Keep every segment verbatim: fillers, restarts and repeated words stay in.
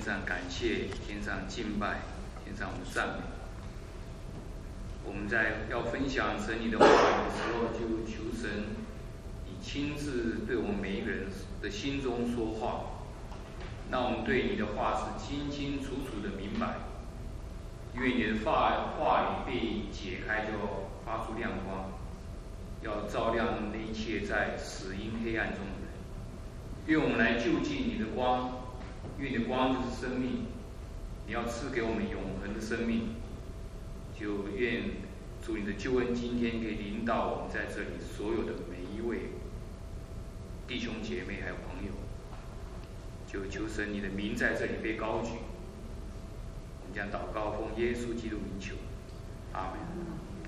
上感谢，天上敬拜，天上无赞美。我们在要分享神你的话语的时候，就求神你亲自对我们每一个人的心中说话，让我们对你的话是清清楚楚的明白。因为你的话话语被解开，就发出亮光，要照亮那一切在死荫黑暗中的人。愿我们来就近你的光，因为你的光就是生命，你要赐给我们永恒的生命。就愿主你的救恩今天可以领导我们在这里所有的每一位弟兄姐妹还有朋友，就求神你的名在这里被高举。我们将祷告奉耶稣基督名求，阿门。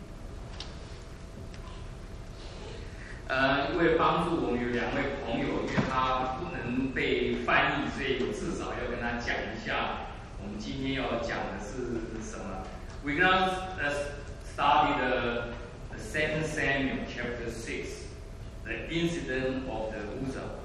呃，为帮助我们有两位朋友，因为他不能被翻译，所以至少要跟他讲一下，我们今天要讲的是什么。We're gonna study the, the Second Samuel chapter six, the incident of the Uzzah.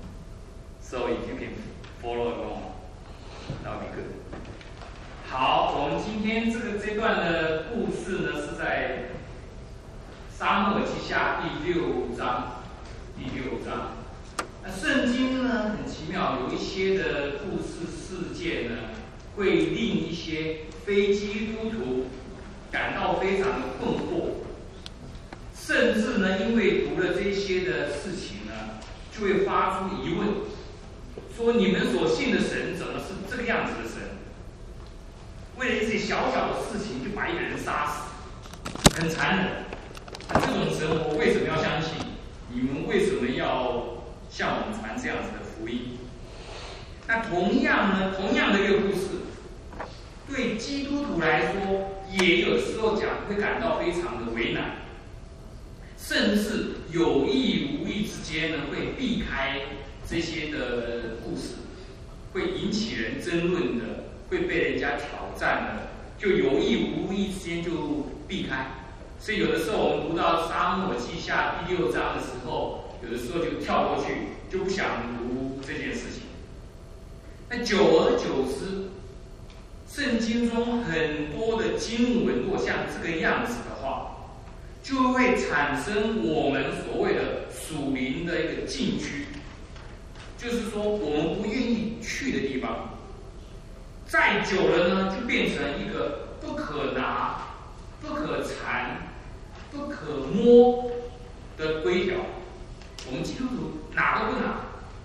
So if you can follow along, that would be good. 好，我们今天这个这段的故事呢，是在撒母耳记下第六章，第六章。那圣经呢很奇妙，有一些的故事事件呢，会令一些非基督徒感到非常的困惑，甚至呢，因为读了这些的事情呢，就会发出疑问，说你们所信的神怎么是这个样子的神？为了一些小小的事情就把一个人杀死，很残忍。这种神我为什么要相信？你们为什么要向我们传这样子的福音？那同样呢，同样的一个故事，对基督徒来说，也有时候讲会感到非常的为难，甚至有意无意之间呢，会避开这些的故事，会引起人争论的，会被人家挑战的，就有意无意之间就避开。所以有的时候我们读到撒母耳记下第六章的时候，有的时候就跳过去，就不想读这件事情。那久而久之，圣经中很多的经文若像这个样子的话，就会产生我们所谓的属灵的一个禁区，就是说我们不愿意去的地方。再久了呢，就变成一个不可拿、不可缠、不可摸的规条。我们基督徒哪都不拿，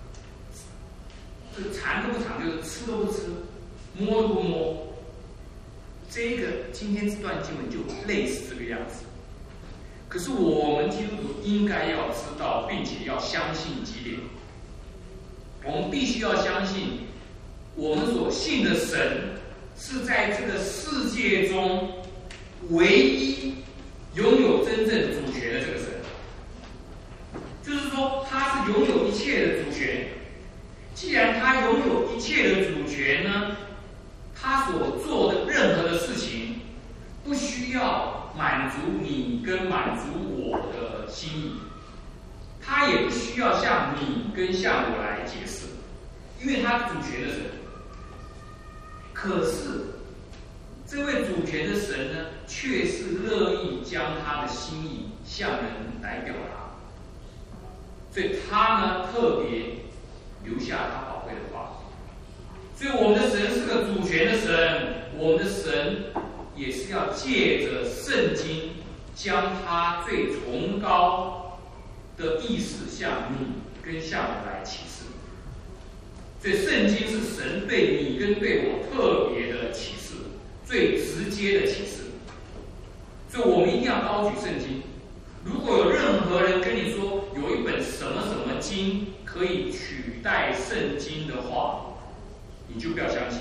这个缠都不缠，就是吃都不吃，摸都不摸。这个今天这段经文就类似这个样子。可是我们基督徒应该要知道，并且要相信几点。我们必须要相信，我们所信的神是在这个世界中唯一拥有真正主权的这个神，就是说他是拥有一切的主权。既然他拥有一切的主权呢，他所做的任何的事情不需要满足你跟满足我的心意，他也不需要向你跟向我来解释，因为他是主权的神。可是这位主权的神呢，却是乐意将他的心意向人来表达，所以他呢特别留下他宝贵的话。所以我们的神是个主权的神，我们的神也是要借着圣经将他最崇高的意思向你跟向我来启示。所以圣经是神对你跟对我特别的启示，最直接的启示。所以我们一定要高举圣经。如果有任何人跟你说有一本什么什么经可以取代圣经的话，你就不要相信。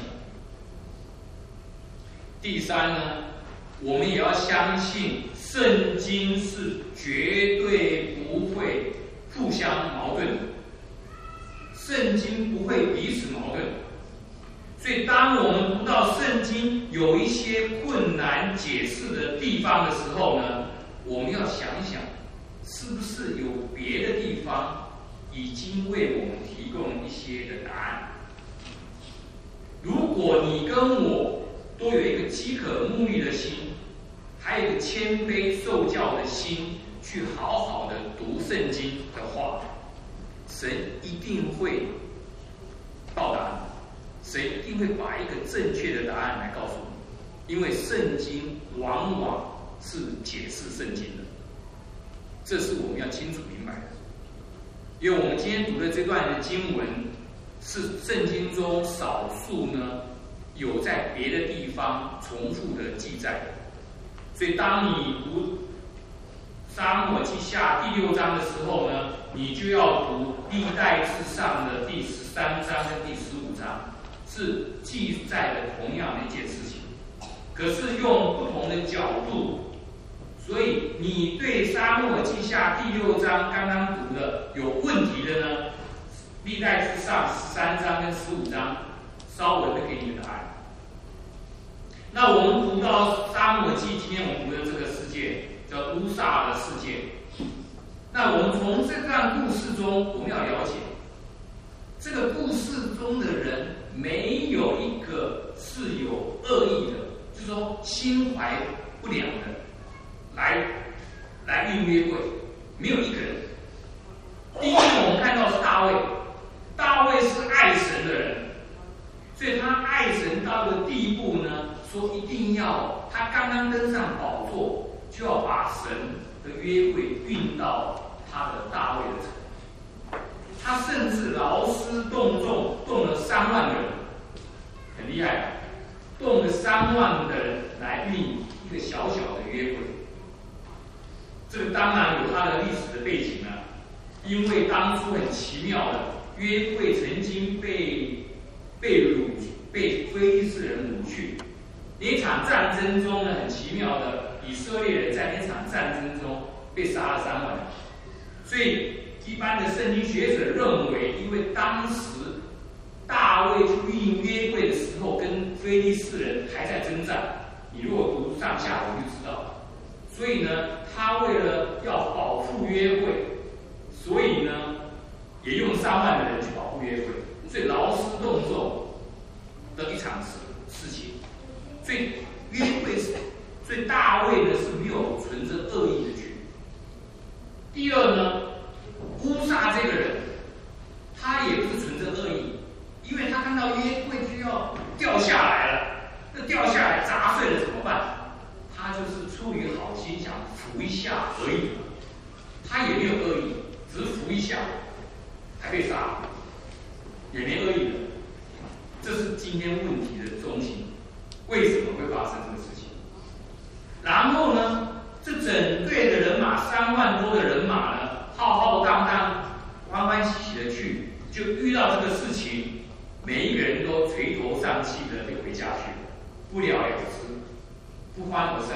第三呢，我们也要相信圣经是绝对不会互相矛盾的，圣经不会彼此矛盾。所以当我们读到圣经有一些困难解释的地方的时候呢，我们要想一想，是不是有别的地方已经为我们提供一些的答案。如果你跟我都有一个饥渴沐浴的心，还有一个谦卑受教的心，去好好的读圣经的话，神一定会报答你，神一定会把一个正确的答案来告诉你，因为圣经往往是解释圣经的，这是我们要清楚明白的。因为我们今天读的这段的经文，是圣经中少数呢有在别的地方重复的记载的，所以当你读撒母耳记下第六章的时候呢，你就要读历代志上的第十三章跟第十五章，是记载的同样的一件事情，可是用不同的角度。所以你对撒母耳记下第六章刚刚读的有问题的呢，历代志上十三章跟十五章稍微会给你答案。那我们读到撒母耳记，今天我们读的这个事件叫乌撒的事件。那我们从这段故事中，我们要了解，这个故事中的人没有一个是有恶意的，就是说心怀不良的。来，来立约会，没有一个人。第一个我们看到是大卫，大卫是爱神的人，所以他爱神到了地步呢，说一定要他刚刚登上宝座，就要把神的约会运到他的大卫的城。他甚至劳师动众，动了三万个人，很厉害，动了三万个人来运一个小小的约会。这个当然有它的历史的背景啊，因为当初很奇妙的，约会曾经被被掳被非利士人掳去，那场战争中呢，很奇妙的，以色列人在那场战争中被杀了三万人，所以一般的圣经学者认为，因为当时大卫去运约柜的时候，跟非利士人还在征战，你如果读上下文就知道。所以呢，他为了要保护约柜，所以呢，也用三万的人去保护约柜，所以劳师动众的一场事事情。所以约柜是，所以大卫呢是没有存着恶意的去。第二呢，乌撒这个人，他也不是存着恶意，因为他看到约柜就要掉下来了，那掉下来砸碎了怎么办？他就是出于好心想扶一下而已，他也没有恶意，只是扶一下，还被杀，也没恶意的。这是今天问题的中心，为什么会发生这个事情？然后呢，这整队的人马三万多的人马呢，浩浩荡荡、欢欢喜喜的去，就遇到这个事情，每一个人都垂头丧气的就回家去了，不了了之。不欢而散。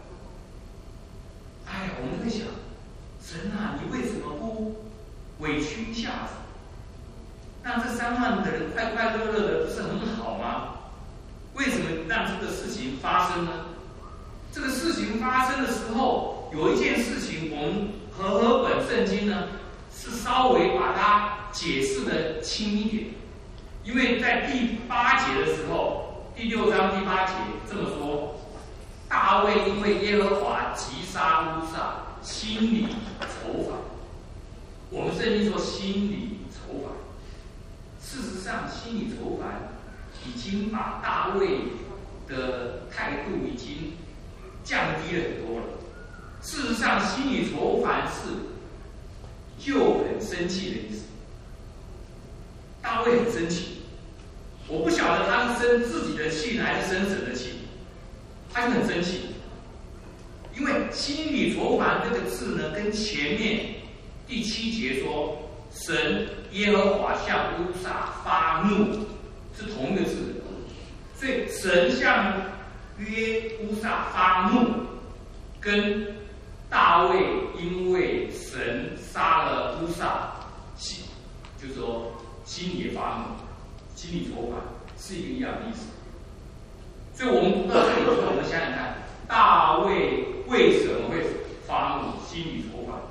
哎呀，我们会想，神啊，你为什么不委屈一下子，让这三万的人快快乐乐的，不是很好吗？为什么让这个事情发生呢？这个事情发生的时候，有一件事情，我们和合本圣经呢是稍微把它解释的轻一点，因为在第八节的时候，第六章第八节这么说。大卫因为耶和华击杀乌撒，心里愁烦。我们圣经说心里愁烦，事实上心里愁烦已经把大卫的态度已经降低了很多了。事实上，心里愁烦是就很生气的意思。大卫很生气，我不晓得他是生自己的气还是生神的气。他就很生气，因为心里愁烦这个字呢，跟前面第七节说神耶和华向乌撒发怒是同一个字，所以神向约乌撒发怒，跟大卫因为神杀了乌撒，心就是说心里也发怒，心里愁烦是一个一样的意思。所以我们读到这里的时候，我们想想看，大卫为什么会发怒、心里愁烦？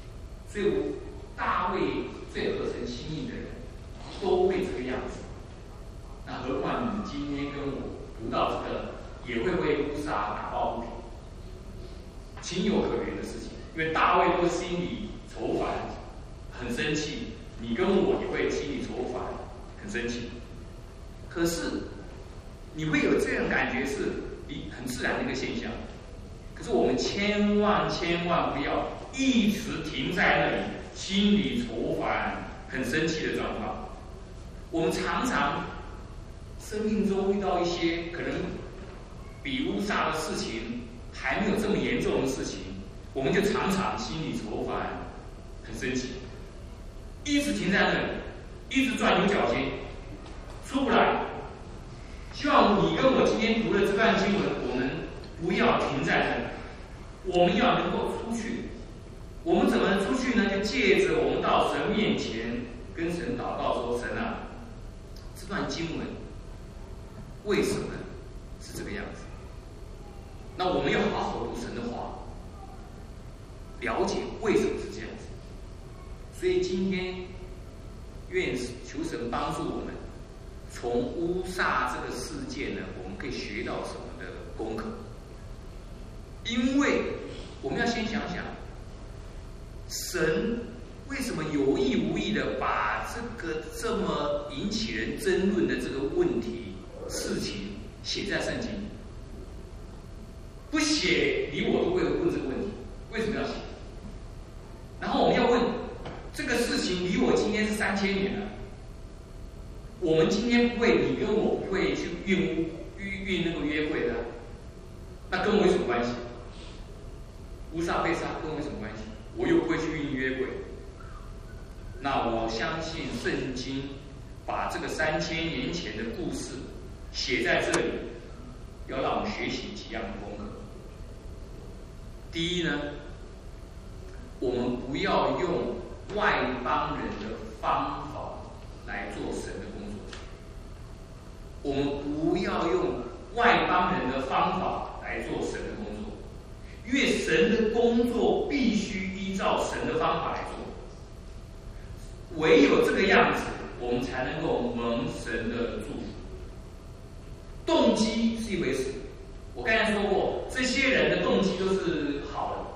所以大卫最合神心意的人，都会这个样子。 今天跟我读到这个，也会为乌撒打抱不平，情有可原的事情。因为大卫都心里愁烦，很生气，你跟我也会心里愁烦，很生气。可是你会有这样感觉是很自然的一个现象。可是我们千万千万不要一直停在那里，心里愁烦、很生气的状况。我们常常生命中遇到一些可能比乌撒的事情还没有这么严重的事情，我们就常常心里愁烦、很生气，一直停在那里，一直钻牛角尖，出不来。希望你跟我今天读的这段经文，我们不要停在这里，我们要能够出去。我们怎么出去呢？就借着我们到神面前跟神祷告说：“神啊，这段经文为什么是这个样子？”那我们要好好读神的话，了解为什么是这样子。所以今天愿求神帮助我们。从乌撒这个事件呢，我们可以学到什么的功课？因为我们要先想想，神为什么有意无意的把这个这么引起人争论的这个问题事情写在圣经？不写，你我都会问这个问题，为什么要写？然后我们要问，这个事情离我今天是三千年了。我们今天不会，你跟我不会去运运运那个约会的，那跟我有什么关系？乌撒被杀跟我有什么关系？我又不会去运约会。那我相信圣经把这个三千年前的故事写在这里，要让我们学习几样的功课。第一呢，我们不要用外邦人的方法来做神的工作。我们不要用外邦人的方法来做神的工作，因为神的工作必须依照神的方法来做。唯有这个样子，我们才能够蒙神的祝福。动机是一回事，我刚才说过，这些人的动机都是好的。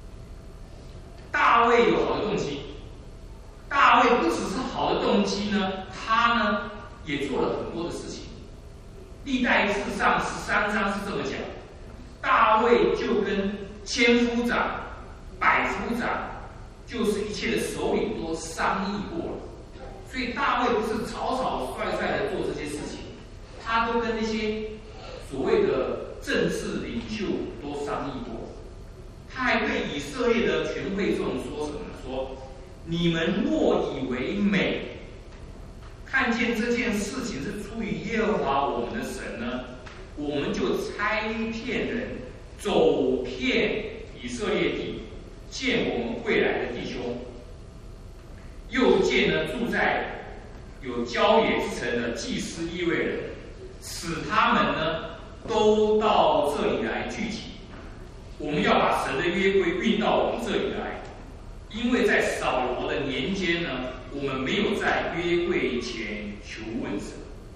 大卫有好的动机，大卫不只是好的动机呢，他呢也做了很多的事情。历代志上十三章是这么讲，大卫就跟千夫长、百夫长，就是一切的首领都商议过了。所以大卫不是草草率率的做这些事情，他都跟那些所谓的政治领袖都商议过。他还对以色列的全会众说什么呢？说你们若以为美，看见这件事情是出于耶和华我们的神呢，我们就差骗人走遍以色列地，见我们归来的弟兄，又见呢住在有郊野之城的祭司利未人，使他们呢都到这里来聚集。我们要把神的约柜运到我们这里来，因为在扫罗的年间呢，我们没有在约柜前求问神。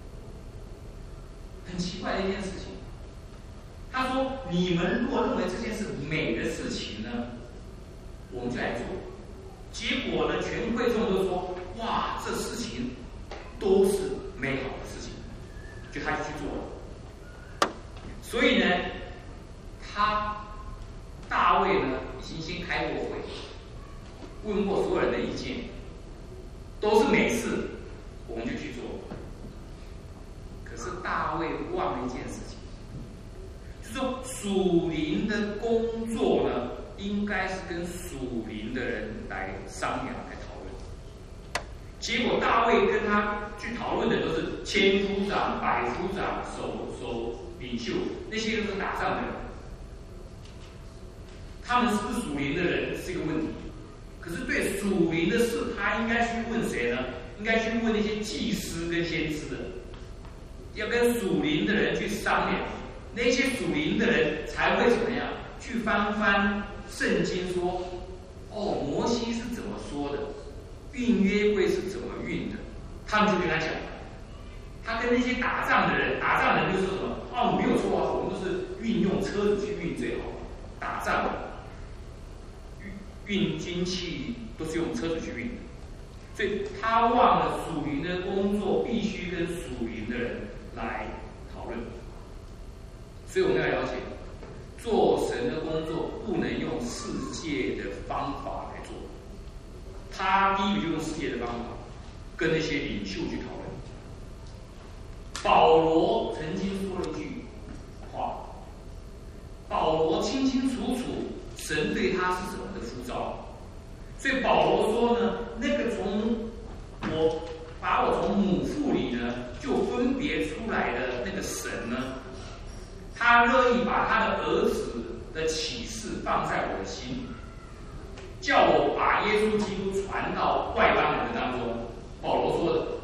很奇怪的一件事情，他说：“你们若认为这件事美的事情呢，我们就来做。”结果呢，全会众都说：“哇，这事情都是美好的事情。”就他就去做了。所以呢，他大卫呢已经先开过会，问过所有人的意见，都是美事，我们就去做。可是大卫忘了一件事情，就是说属灵的工作呢，应该是跟属灵的人来商量、来讨论。结果大卫跟他去讨论的都是千夫长、百夫长、首首领袖，那些都是打仗的人。他们是不是属灵的人是一个问题，可是对属灵的事，他应该去问谁呢？应该去问那些祭司跟先知的，要跟属灵的人去商量。那些属灵的人才会怎么样？去翻翻圣经说，哦，摩西是怎么说的，运约柜是怎么运的，他们就跟他讲。 他跟那些打仗的人，打仗的人就说什么？哦，没有错啊，我们都是运用车子去运最好。打仗运运军器都是用车子去运的，所以他忘了属灵的工作必须跟属灵的人来讨论。所以我们要了解，做神的工作不能用世界的方法来做。他第一个就用世界的方法跟那些领袖去讨论。保罗曾经说了一句话，保罗清清楚楚神对他是什么的呼召，所以保罗说呢，那个从我把我从母腹里呢就分别出来的那个神呢，他乐意把他的儿子的启示放在我的心里，叫我把耶稣基督传到外邦人的当中。保罗说的，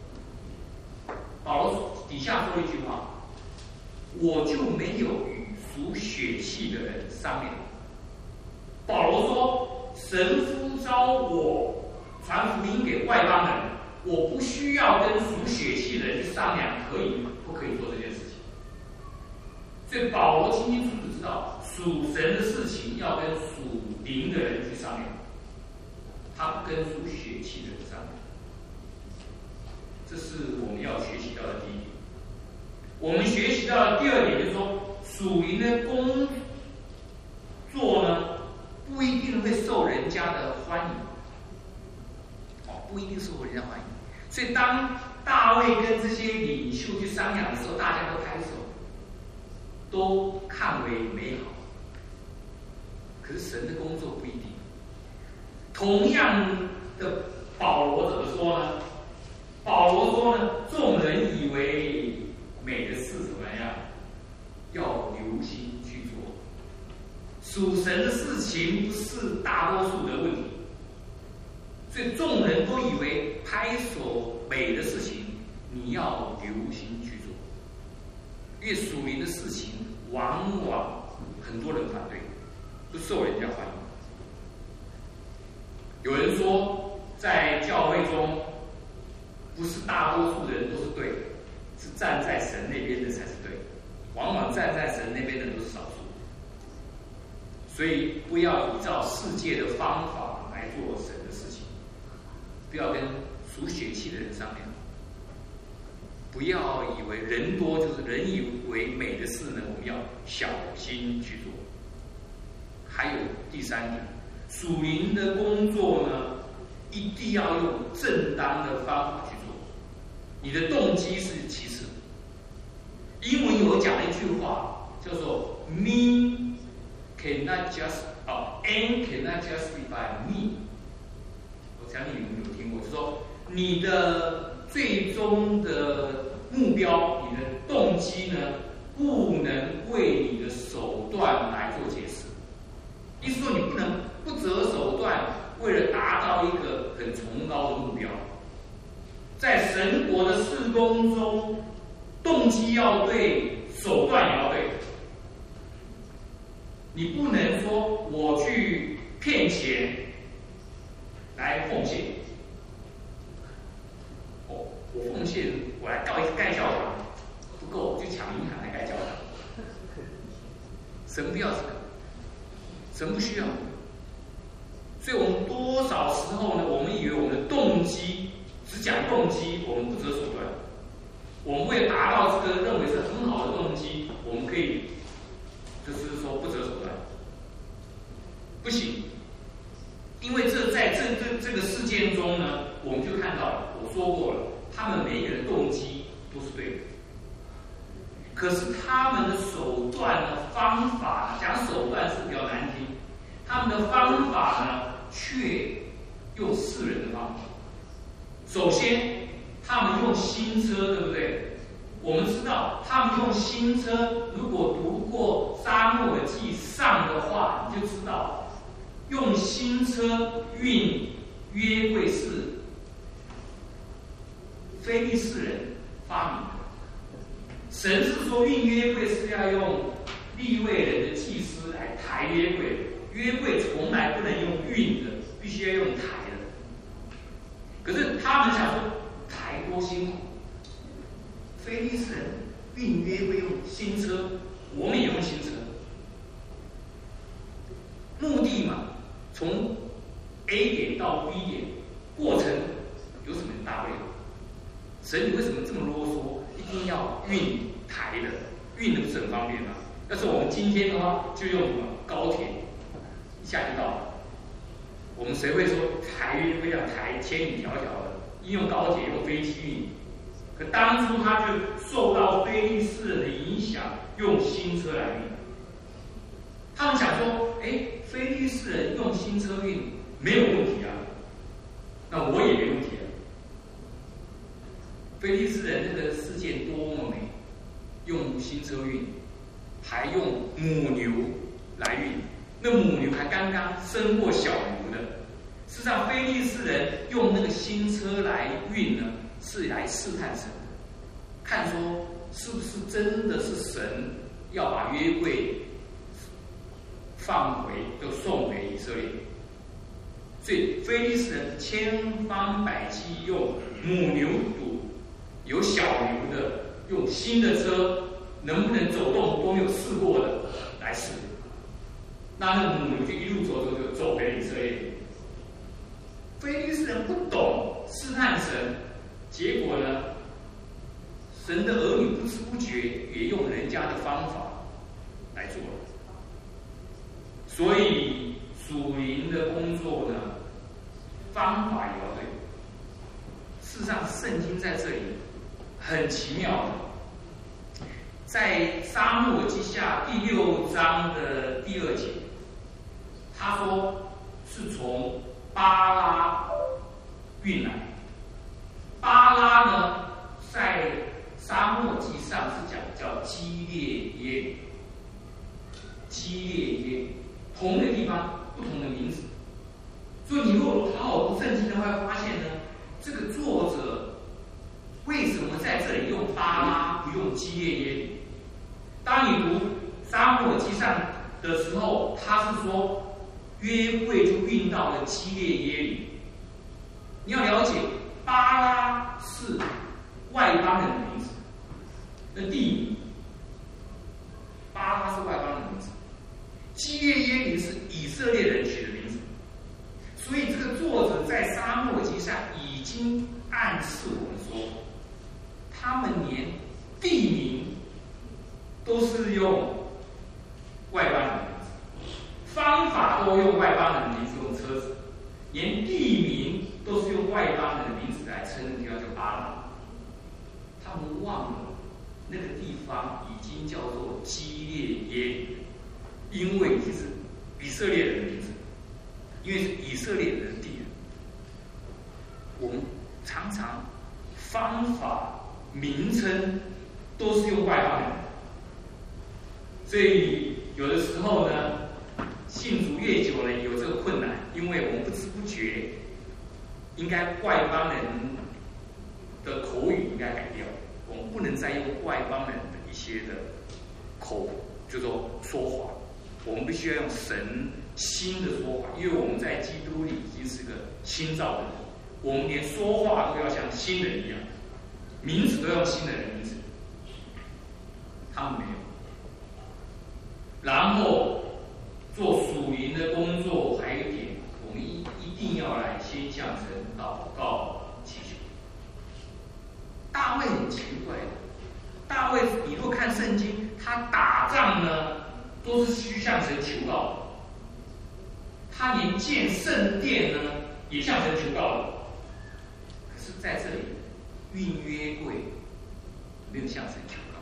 保罗底下说了一句话，我就没有与属血气的人商量。保罗说，神呼召我传福音给外邦人，我不需要跟属血气的人去商量，可以不可以做这件事情。所以保罗清清楚楚知道，属神的事情要跟属灵的人去商量，他不跟属血气的人商量。这是我们要学习到的第一点。我们学习到的第二点就是说，属灵的工作呢，不一定会受人家的欢迎，哦，不一定受人家欢迎。所以当大卫跟这些领袖去商量的时候，大家都拍手，都看为美好。可是神的工作不一定。同样的，保罗怎么说呢？保罗说呢，众人以为美的事怎么样？要留心去做。属神的事情不是大多数的问题，所以众人都以为拍手美的事情，你要留心去做。因为属灵的事情，往往很多人反对，不受人家欢迎。有人说，在教会中，不是大多数的人都是对的，是站在神那边的才是对的，往往站在神那边的都是少数。所以不要依照世界的方法来做神的事情，不要跟属血气的人商量，不要以为人多就是人以为美的事呢，我们要小心去做。还有第三点，属灵的工作呢，一定要用正当的方法去做，你的动机是其次。英文有讲一句话叫做 "Me cannot just 哦 ，N cannot justify me"， 我相信你们有听过，就是说你的最终的目标，你的动机呢，不能为你的手段来做解释。意思说，你不能不择手段，为了达到一个很崇高的目标。在神国的事工中，动机要对，手段也要对。你不能说我去骗钱来奉献，哦，我奉献，我来盖盖教堂不够，我去抢银行来盖教堂。神不要这个，神不需要。所以我们多少时候呢，我们以为我们的动机，只讲动机，我们不择手段。我们为了达到这个认为是很好的动机，我们可以就是说不择手段。不行，因为这在这这这个事件中呢，我们就看到了，我说过了，他们每一个人动机都是对的，可是他们的手段呢，方法讲手段是比较难听，他们的方法呢，却用世人的方法。首先，他们用新车，对不对？我们知道，他们用新车，如果读过《撒母耳记上》的话，你就知道。用新车运约柜是非利士人发明的。神是说运约柜是要用利未人的祭司来抬约柜，约柜从来不能用运的，必须要用抬的。可是他们想说抬多辛苦， 非利士人运约会用新车，我们也用新车，目的嘛，从 A 点到 B 点，过程有什么大不了？神，你为什么这么啰嗦？一定要运台的，运的不是很方便吗？要是我们今天的话，就用什么高铁，一下就到了。我们谁会说台运会让台千里迢迢的，用高铁用飞机运？可当初他就受到非利士人的影响，用新车来运。他们想说，哎，非利士人用新车运没有问题啊，那我也没问题啊。非利士人那个世界多么美，用新车运，还用母牛来运，那母牛还刚刚生过小牛的。事实上，非利士人用那个新车来运呢，是来试探神的，看说是不是真的是神要把约柜放回，就送回以色列。所以非利士人千方百计用母牛犊，有小牛的，用新的车，能不能走动都没有试过的来试。那那母牛就一路走走就走回以色列。非利士人不懂试探神，结果呢，神的儿女不知不觉也用人家的方法来做了。所以属灵的工作呢，方法也要对。事实上，圣经在这里很奇妙的，在撒母耳记下第六章的第二节，他说是从巴拉运来。巴拉呢，在撒母耳记上是讲叫基列耶，基列耶，同一个地方不同的名字。所以你如果好好读圣经的话，会发现呢，这个作者为什么在这里用巴拉不用基列耶？当你读撒母耳记上的时候，他是说约柜就运到了基列耶里。你要了解，巴拉是外邦人的名字，那地名，巴拉是外邦人的名字，基列耶里是以色列人取的名字。所以这个作者在撒母耳记上已经暗示我们说，他们连地名都是用外邦人的名字，方法都用外邦人的名字，用车子，连地名都是用外邦人的名字来称那个地方叫巴拉。他们忘了那个地方已经叫做基列耶，因为已经是以色列人的名字，因为是以色列人的地。我们常常方法名称都是用外邦人，所以有的时候呢，信主越久了有这个困难，因为我们不知不觉应该外邦人的口语应该改掉，我们不能再用外邦人的一些的口，就说说话，我们必须要用神新的说法，因为我们在基督里已经是个新造的人，我们连说话都要像新人一样，名字都要新的人名字，他们没有。然后做属灵的工作，还有一点，我们一一定要来先向神祷告祈求。大卫很奇怪的，大卫你若看圣经，他打仗呢都是去向神求告的，他连建圣殿呢也向神求告的。可是在这里运约柜没有向神求告，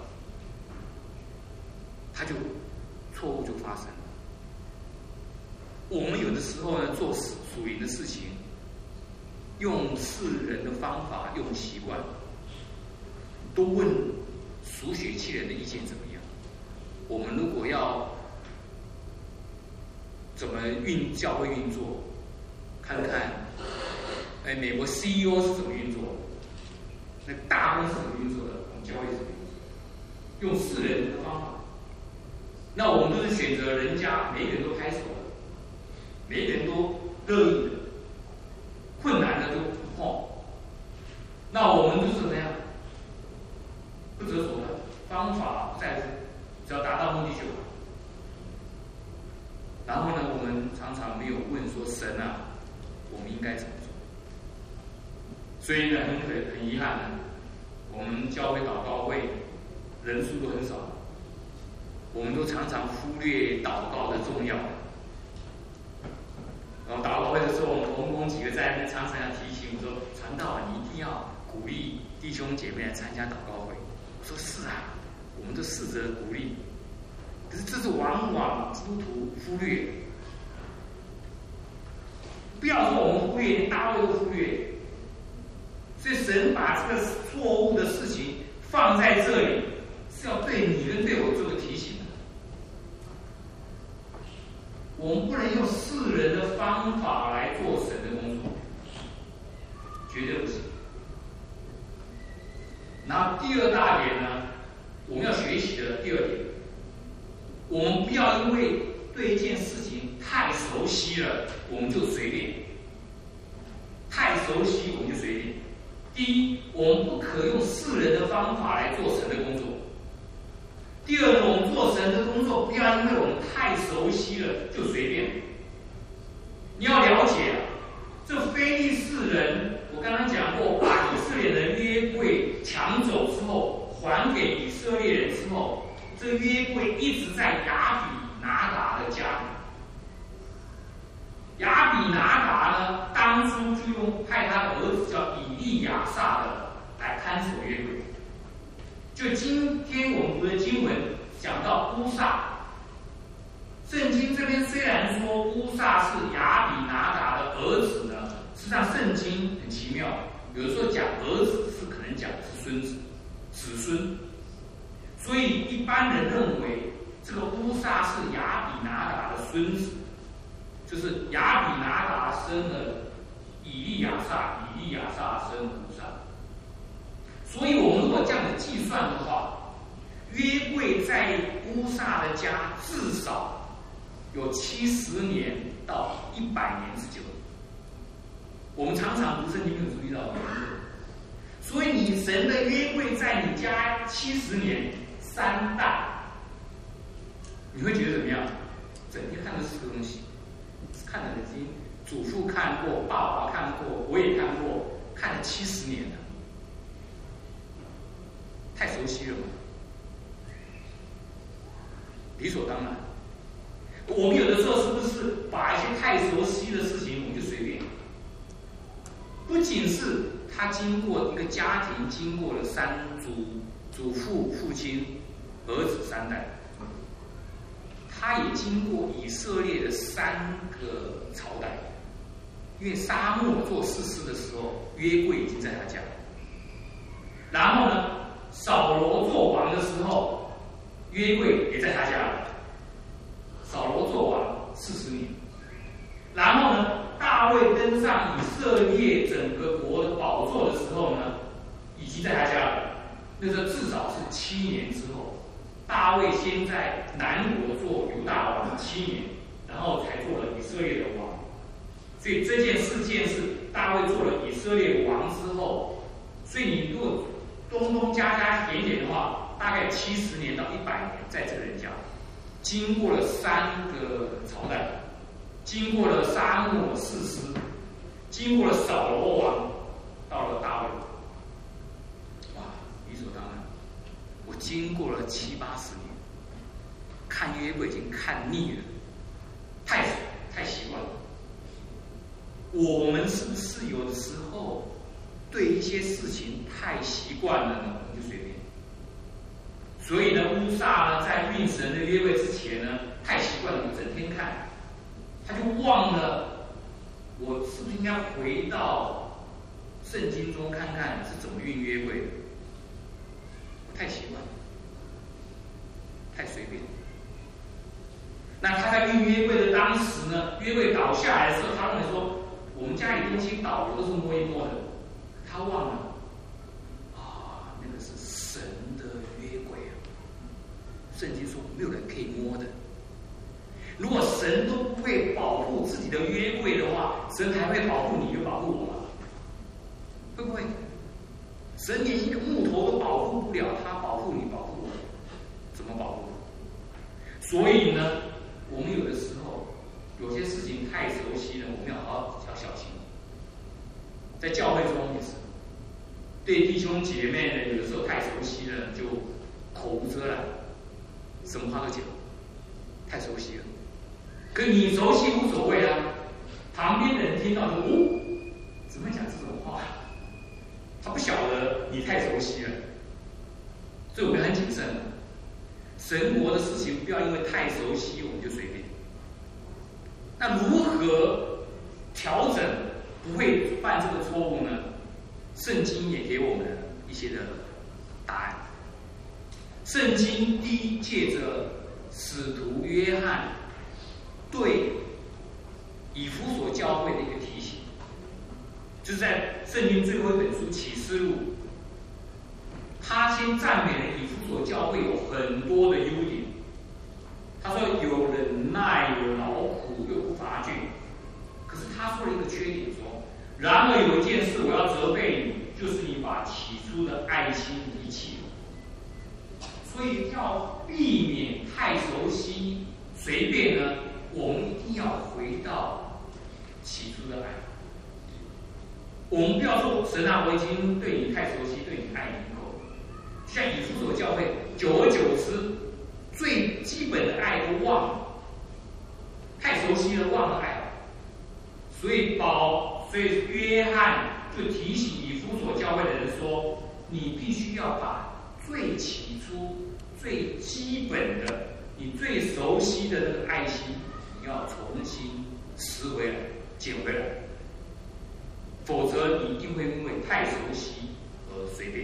他就错误就发生了。我们有的时候呢，做属灵的事情，用世人的方法，用习惯，都问属血气人的意见怎么样。我们如果要怎么运教会运作，看看，哎，美国 C E O 是怎么运作的，那大公司怎么运作的，我们教会是怎么运作，用世人的方法。那我们都是选择人家，每个人都拍手的，每个人都乐意的，困难的都不碰。那我们就是怎么样？ 所以呢，很可很遗憾呢，我们教会祷告会人数都很少，我们都常常忽略祷告的重要。然后祷告会的时候，我们同工几个在那边常常要提醒我说：“传道，你一定要鼓励弟兄姐妹来参加祷告会。”我说：“是啊，我们都试着鼓励，可是这是往往基督徒忽略。不要说我们忽略，连大卫都忽略。所以神把这个错误的事情放在这里，是要对你跟对我做个提醒的。我们不能用世人的方法来做神的工作，绝对不行。然后第二大点呢，我们要学习的第二点，我们不要因为对一件事情太熟悉了，我们就随便。太熟悉我们就随便。第一，我们不可用世人的方法来做神的工作。第二呢，我们做神的工作，不要因为我们太熟悉了就随便。你要了解啊，这非利士人，我刚刚讲过，把以色列人约柜抢走之后，还给以色列人之后，这约柜一直在亚比拿达的家里。亚比拿达呢，当初就用派他的儿子叫以利亚撒的来看守约柜。就今天我们读的经文讲到乌撒，圣经这边虽然说乌撒是亚比拿达的儿子呢，实际上圣经很奇妙，有的时候讲儿子是可能讲的是孙子、子孙，所以一般人认为这个乌撒是亚比拿达的孙子。就是亚比拿达生了以利亚撒，以利亚撒生乌撒。所以我们如果这样子计算的话，约柜在乌撒的家至少有七十年到一百年之久。我们常常读圣经没有注意到的，所以你神的约柜在你家七十年，三代，你会觉得怎么样？整天看的是这个东西。看了已经，祖父看过，爸爸看过，我也看过，看了七十年了，太熟悉了嘛，理所当然。我们有的时候是不是把一些太熟悉的事情，我们就随便？不仅是他经过一个家庭，经过了三祖祖父、父亲、儿子三代。他也经过以色列的三个朝代，因为沙漠做士师的时候，约柜已经在他家。然后呢，扫罗做王的时候，约柜也在他家了。扫罗做王四十年，然后呢，大卫登上以色列整个国的宝座的时候呢，已经在他家了。那时候至少是七年之后。大卫先在南国做犹大王七年，然后才做了以色列的王。所以这件事件是大卫做了以色列王之后，所以你如果东东加加减减的话，大概七十年到一百年，在这个人家，经过了三个朝代，经过了沙漠士师，经过了扫罗王，到了大卫。哇，理所当然。我经过了七八十年，看约柜已经看腻了，太太习惯了。我们是不是有的时候对一些事情太习惯了呢？我们就随便。所以呢，乌撒呢在运神的约柜之前呢，太习惯了，整天看，他就忘了我是不是应该回到圣经中看看是怎么运约柜的。太习惯，太随便。那他在运约柜的当时呢，约柜倒下来的时候，他认为说，我们家里东西倒了都是摸一摸的，他忘了，啊，那个是神的约柜啊。圣经说没有人可以摸的。如果神都不会保护自己的约柜的话，神还会保护你，就保护我吗？会不会？神连一个木头都保护不了，他保护你，保护我，怎么保护？所以呢，我们有的时候有些事情太熟悉了，我们要好好要小心。在教会中也是， 对弟兄姐妹呢，有的时候太熟悉了，就口无遮拦，什么话都讲，太熟悉了。可你熟悉无所谓啊，旁边的人听到说：“哦，怎么讲这种话？”他不晓得你太熟悉了，所以我们很谨慎。神国的事情，不要因为太熟悉我们就随便。那如何调整不会犯这个错误呢？圣经也给我们一些的答案。圣经第一借着使徒约翰对以弗所教会的一个提醒，就是在圣经最后一本书启示录，他先赞美了以弗所教会有很多的优点。他说有忍耐，有劳苦，又不乏惧。可是他说了一个缺点，说：然而有一件事我要责备你，就是你把起初的爱心离弃了。所以要避免太熟悉、随便呢，我们一定要回到起初的爱。我们不要说神啊，我已经对你太熟悉，对你爱你够了。像以弗所教会，久而久之，最基本的爱都忘了，太熟悉了，忘了爱。所以保，所以约翰就提醒以弗所教会的人说：你必须要把最起初、最基本的、你最熟悉的那个爱心，你要重新拾回来、捡回来，否则你一定会因为太熟悉而随便。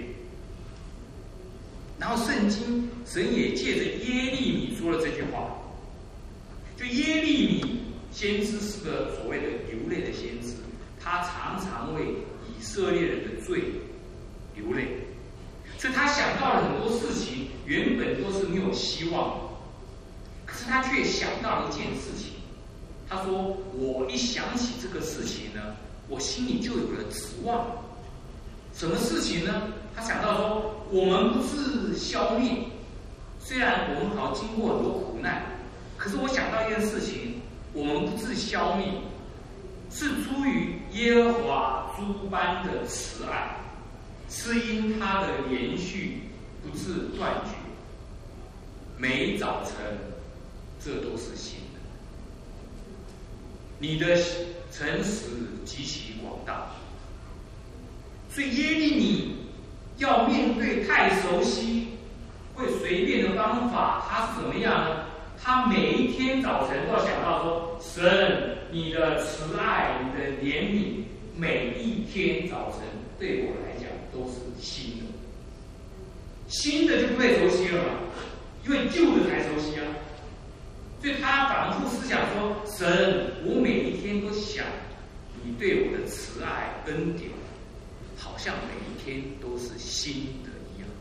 然后圣经神也借着耶利米说了这句话，就耶利米先知是个所谓的流泪的先知，他常常为以色列人的罪流泪，所以他想到了很多事情，原本都是没有希望的，可是他却想到了一件事情。他说：我一想起这个事情呢，我心里就有了指望。什么事情呢？他想到说，我们不是消灭，虽然我们好像经过很多苦难，可是我想到一件事情，我们不是消灭，是出于耶和华诸般的慈爱，是因他的连续不致断绝，每早晨这都是新的。你的诚实极其广大，所以耶利米要面对太熟悉、会随便的方法，他是怎么样呢？他每一天早晨都要想到说：神，你的慈爱、你的怜悯，每一天早晨对我来讲都是新的。新的就不会熟悉了嘛，因为旧的才熟悉啊。所以他反复思想说：神，我每一天都想你对我的慈爱、恩典，好像每一天都是新的一样。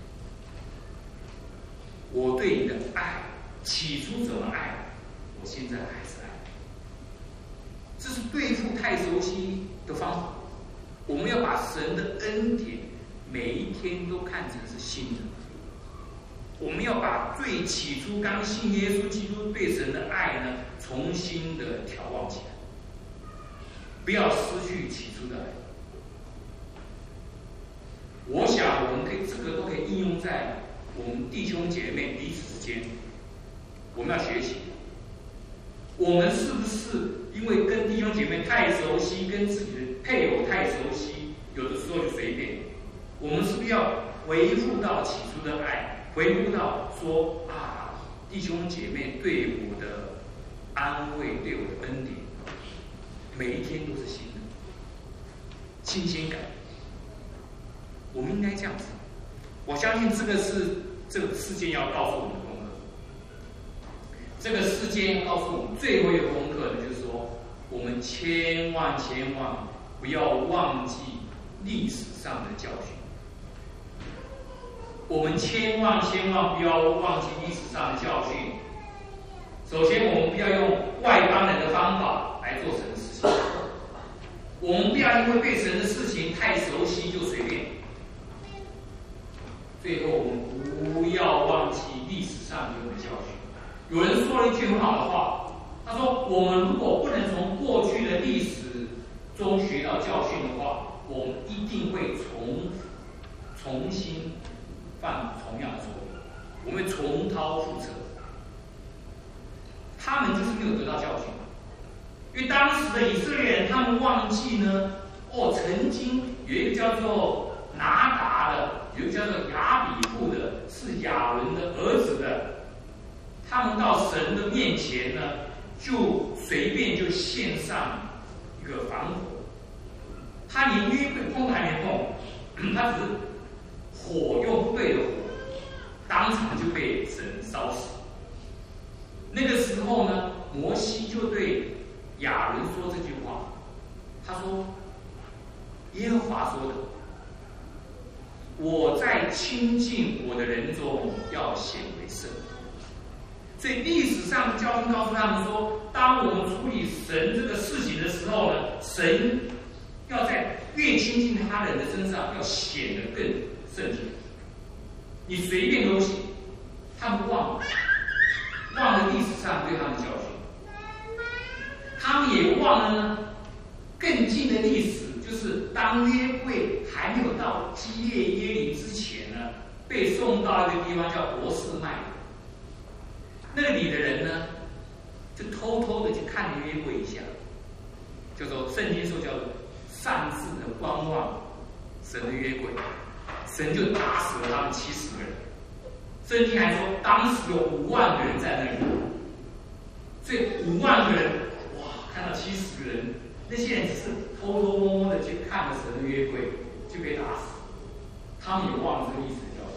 我对你的爱，起初怎么爱，我现在还是爱。这是对付太熟悉的方法。我们要把神的恩典每一天都看成是新的。我们要把最起初刚信耶稣基督对神的爱呢，重新的眺望起来，不要失去起初的爱。我想我们可以这个都可以应用在我们弟兄姐妹彼此之间，我们要学习。我们是不是因为跟弟兄姐妹太熟悉，跟自己的配偶太熟悉，有的时候就随便？我们是不是要回复到起初的爱？回顾到说啊，弟兄姐妹对我的安慰，对我的恩典，每一天都是新的，新鲜感。我们应该这样子。我相信这个是这个事件要告诉我们的功课。这个事件要告诉我们最后一个功课呢，就是说，我们千万千万不要忘记历史上的教训。我们千万千万不要忘记历史上的教训。首先，我们不要用外邦人的方法来做神的事情。我们不要因为对神的事情太熟悉就随便。最后，我们不要忘记历史上有的教训。有人说了一句很好的话，他说：“我们如果不能从过去的历史中学到教训的话， 我们一定会重重新犯同样的错误，我们会重蹈覆辙。他们就是没有得到教训，因为当时的以色列人，他们忘记呢，哦，曾经有一个叫做拿达的，有一个叫做亚比户的，是亚伦的儿子的，他们到神的面前呢，就随便就献上一个防火，他连约柜碰都还没碰，他只是火用不对的火，当场就被神烧死。那个时候呢，摩西就对亚伦说这句话，他说：“耶和华说的，我在亲近我的人中要显为圣。”所以历史上的教训告诉他们说，当我们处理神这个事情的时候呢，神要在越亲近他人的身上要显得更圣洁。你随便都行，他们忘了。忘了历史上对他们的教训，他们也忘了呢。更近的历史就是，当约柜还没有到基列耶琳之前呢，被送到一个地方叫伯示麦。那里的人呢，就偷偷的去看了约柜一下，叫做圣经说叫做擅自的观望神的约柜，神就打死了他们七十个人。圣经还说，当时有五万个人在那里，所以五万个人，哇，看到七十个人，那些人只是偷偷摸摸的去看了神的约柜，就被打死。他们也忘了这个历史的教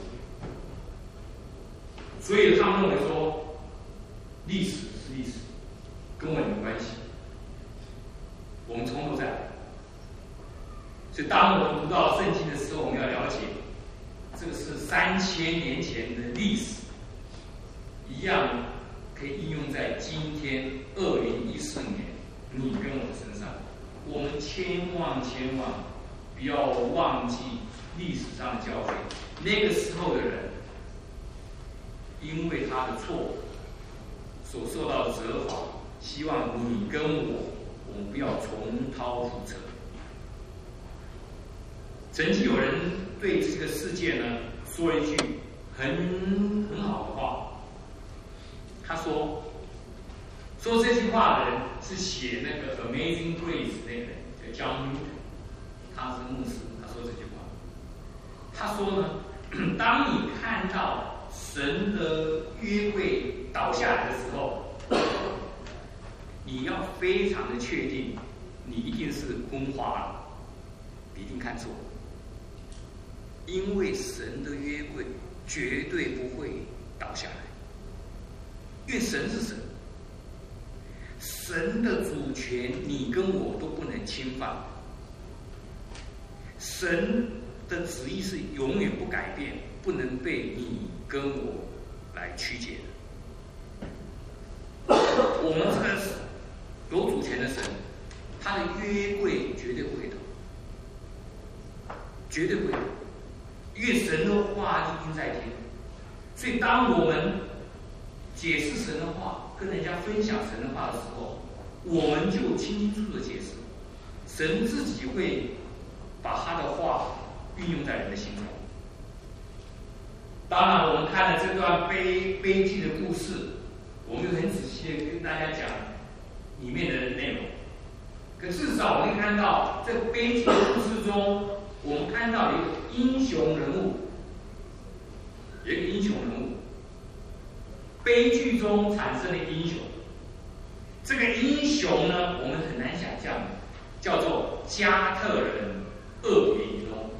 训，所以他们认为说，历史是历史，跟我没关系，我们从头再来。所以当我们读到圣经的时候，我们要了解。这个是三千年前的历史，一样可以应用在今天二零一四年你跟我的身上。我们千万千万不要忘记历史上的教训。那个时候的人，因为他的错误所受到的责罚，希望你跟我，我们不要重蹈覆辙。曾经有人对这个世界呢说了一句很很好的话，他说，说这句话的人是写那个《Amazing Grace》那个人，叫 John Newton， 他是牧师，他说这句话，他说呢，当你看到神的约柜倒下来的时候，你要非常的确定，你一定是昏花了，你一定看错了。因为神的约柜绝对不会倒下来，因为神是神，神的主权你跟我都不能侵犯，神的旨意是永远不改变，不能被你跟我来曲解的。我们这个有主权的神，他的约柜绝对不会倒，绝对不会倒。因为神的话一定在天，所以当我们解释神的话，跟人家分享神的话的时候，我们就清清楚楚的解释，神自己会把他的话运用在人的心中。当然，我们看了这段悲悲剧的故事，我们就很仔细的跟大家讲里面的内容。可至少我们可以看到，这个悲剧的故事中，我们看到一个英雄人物，有一个英雄人物，悲剧中产生的英雄。这个英雄呢，我们很难想象，叫做加特人厄别以东。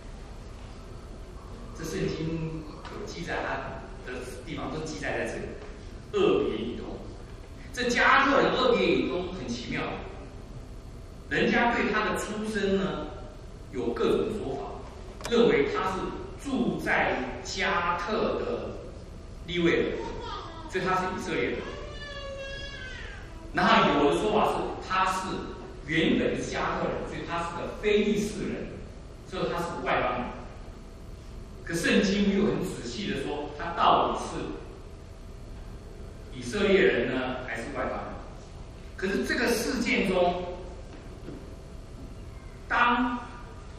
这圣经有记载他的地方都记载在这里。厄别以东，这加特人厄别以东很奇妙，人家对他的出身呢有各种说法，认为他是住在加特的利未人，所以他是以色列人。然后有的说法是他是原本是加特人，所以他是个非利士人，所以他是外邦人。可圣经没有很仔细的说他到底是以色列人呢，还是外邦人。可是这个事件中，当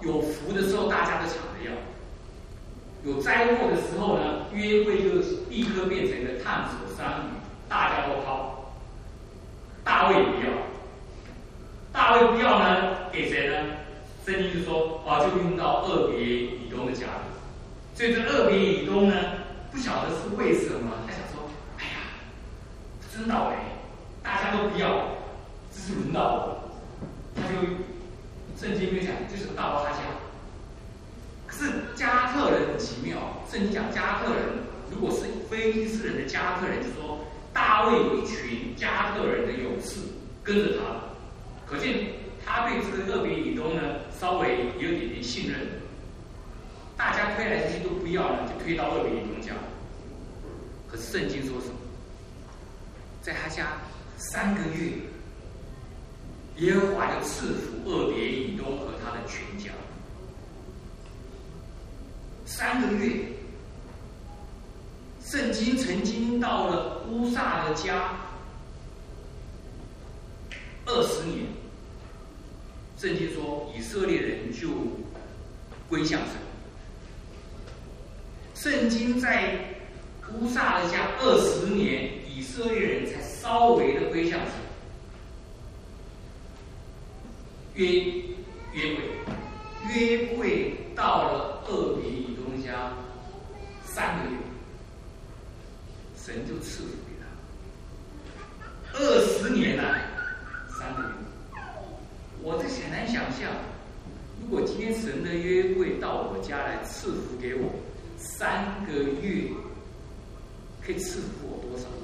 有福的时候，大家都抢着要；有灾祸的时候呢，约柜就立刻变成了探索山芋，大家都抛。大卫不要，大卫不要呢，给谁呢？圣经就说，啊，就运到俄别以东的家里。所以这俄别以东呢，不晓得是为什么，他想说，哎呀，真倒霉，大家都不要，这是轮到我，他就圣经没讲，就是到他家。可是加特人很奇妙，圣经讲加特人，如果是非利士人的加特人，就说大卫有一群加特人的勇士跟着他，可见他对这个俄别以东呢，稍微有一点点信任。大家推来推去都不要呢，就推到俄别以东家。可是圣经说什么？在他家三个月，耶和华就赐福俄别以东和他的全家。三个月，圣经曾经到了乌撒的家二十年。圣经说，以色列人就归向神。圣经在乌撒的家二十年，以色列人才稍微的归向神。约约柜，约柜到了俄别以东家三个月，神就赐福给他。二十年来，三个月，我这很难想象，如果今天神的约柜到我家来赐福给我。三个月可以赐福我多少？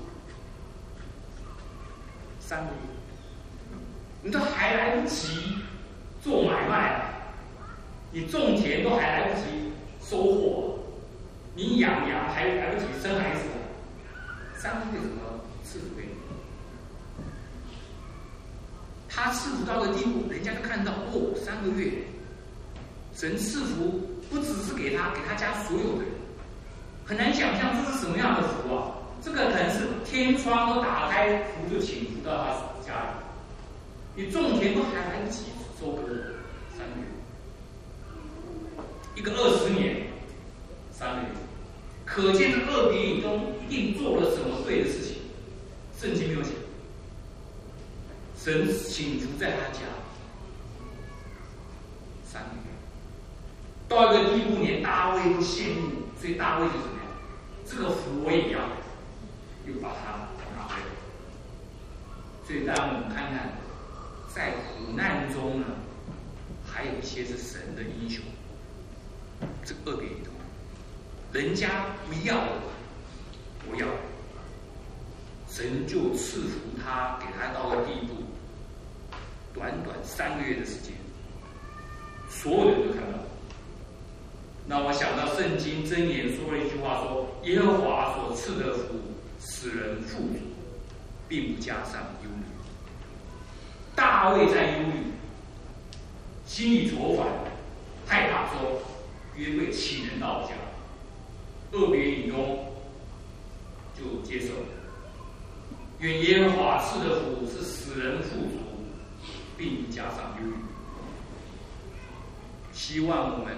三个月，你都还来不及做买卖，你种田都还来不及收获，你养羊还来不及生孩子，三个月怎么赐福给你？他赐福到的地步，人家就看到哦，三个月，神赐福不只是给他，给他家所有的人。很难想象这是什么样的福啊！这个可能是天窗都打开，福就倾福到他家里。你种田都还来不及收割，三个月，一个二十年，三个月，可见这俄别以东一定做了什么对的事情。圣经没有讲，神倾福在他家，三个月，到一个地步，连大卫都羡慕，所以大卫就怎么样？这个福我也要，又把它拿回来。所以，当我们看看，在苦难中呢，还有一些是神的英雄。这个俄别以东，人家不要的，我要，神就赐福他，给他到了地步，短短三个月的时间，所有人都看到。那我想到圣经箴言说了一句话说，耶和华所赐的福使人富足，并不加上忧虑。大卫在忧虑，心里愁烦，害怕说约柜岂能到家？俄别以东就接受了。愿耶和华赐的福是使人富足，并不加上忧虑。希望我们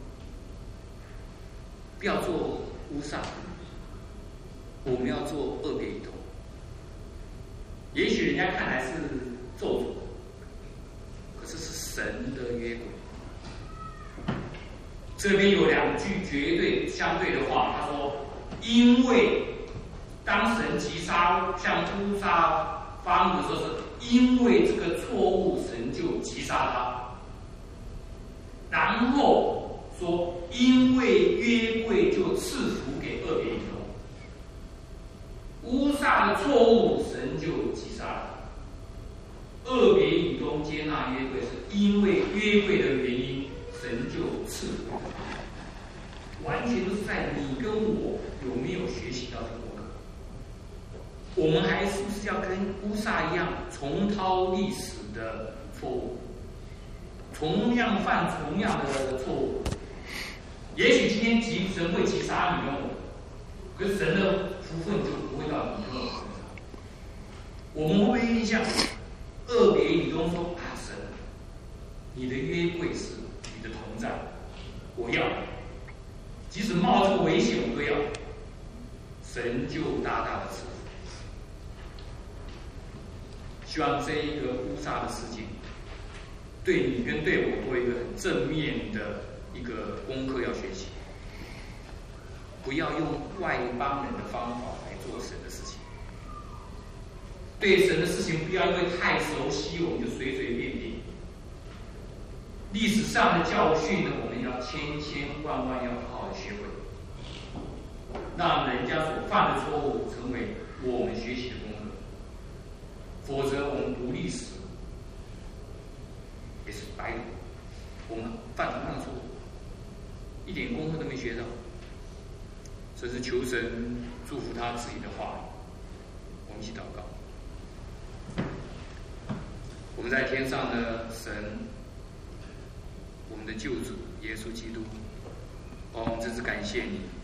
不要做乌撒，我们要做俄别以东。也许人家看来是咒诅，可是是神的约柜。这边有两句绝对相对的话，他说：“因为当神击杀像乌撒发怒的时候，是因为这个错误，神就击杀他。然后说，因为约柜就赐福给俄别以东。乌撒的错误，神就击杀了他。俄别以东接纳约柜，是因为约柜的原因，神就赐福给他。完全都是在你跟我有没有学习到这个功课。我们还是不是要跟乌撒一样，重蹈历史的错误，同样犯同样的错误？也许今天击神会击杀你跟我，可是神的福分就不会到你跟我身上。我们会不会印象俄别以东说啊，神，你的约柜是的同在，我要，即使冒这个危险，我都要。神就大大的赐福。希望这一个乌撒的事件，对你跟对我都有一个很正面的一个功课要学习。不要用外邦人的方法来做神的事情。对神的事情，不要因为太熟悉，我们就随随便便。历史上的教训呢，我们要千千万万要好好的学会，让人家所犯的错误成为我们学习的功课。否则，我们读历史也是白读，我们犯同样的错误，一点功课都没学到。这是求神祝福他自己的话语。我们一起祷告。我们在天上的神，我们的救主耶稣基督，哦，我们真是感谢你。